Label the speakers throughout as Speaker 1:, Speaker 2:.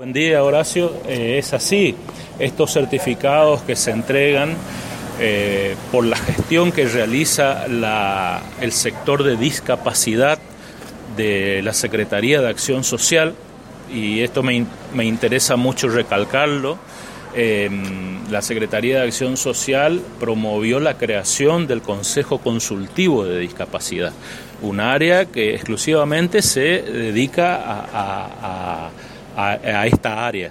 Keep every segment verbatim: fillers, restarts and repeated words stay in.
Speaker 1: Buen día, Horacio. Eh, es así, estos certificados que se entregan eh, por la gestión que realiza la, el sector de discapacidad de la Secretaría de Acción Social, y esto me, me interesa mucho recalcarlo. Eh, la Secretaría de Acción Social promovió la creación del Consejo Consultivo de Discapacidad, un área que exclusivamente se dedica a, a, a, a esta área.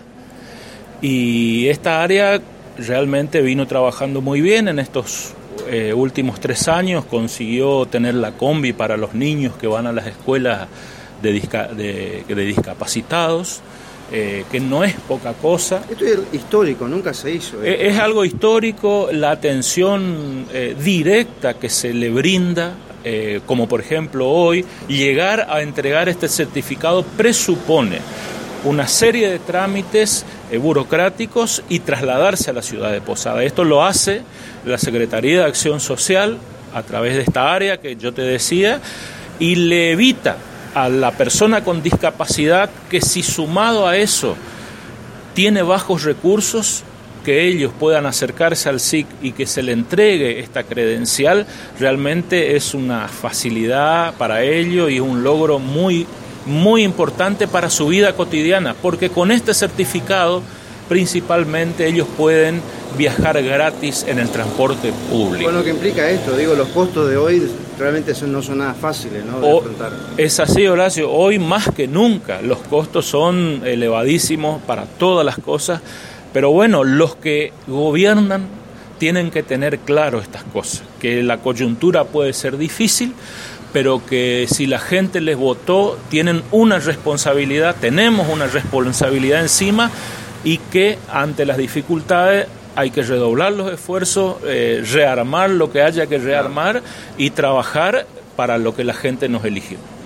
Speaker 1: Y esta área realmente vino trabajando muy bien en estos eh, últimos tres años, consiguió tener la combi para los niños que van a las escuelas de, disca, de, de discapacitados. Eh, que no es poca cosa.
Speaker 2: Esto es histórico, nunca se hizo. ¿eh?
Speaker 1: Es algo histórico, la atención eh, directa que se le brinda, eh, como por ejemplo hoy, llegar a entregar este certificado presupone una serie de trámites eh, burocráticos y trasladarse a la ciudad de Posada. Esto lo hace la Secretaría de Acción Social a través de esta área que yo te decía, y le evita a la persona con discapacidad que, si sumado a eso tiene bajos recursos, que ellos puedan acercarse al S I C y que se le entregue esta credencial, realmente es una facilidad para ellos y un logro muy, muy importante para su vida cotidiana, porque con este certificado principalmente ellos pueden viajar gratis en el transporte público.
Speaker 2: Bueno, ¿qué implica esto? Digo, los costos de hoy realmente son, no son nada fáciles, ¿no?, de
Speaker 1: o,
Speaker 2: afrontar.
Speaker 1: Es así, Horacio, hoy más que nunca los costos son elevadísimos para todas las cosas, pero bueno, los que gobiernan tienen que tener claro estas cosas, que la coyuntura puede ser difícil, pero que si la gente les votó, tienen una responsabilidad, tenemos una responsabilidad encima, y que ante las dificultades hay que redoblar los esfuerzos, eh, rearmar lo que haya que rearmar y trabajar para lo que la gente nos eligió.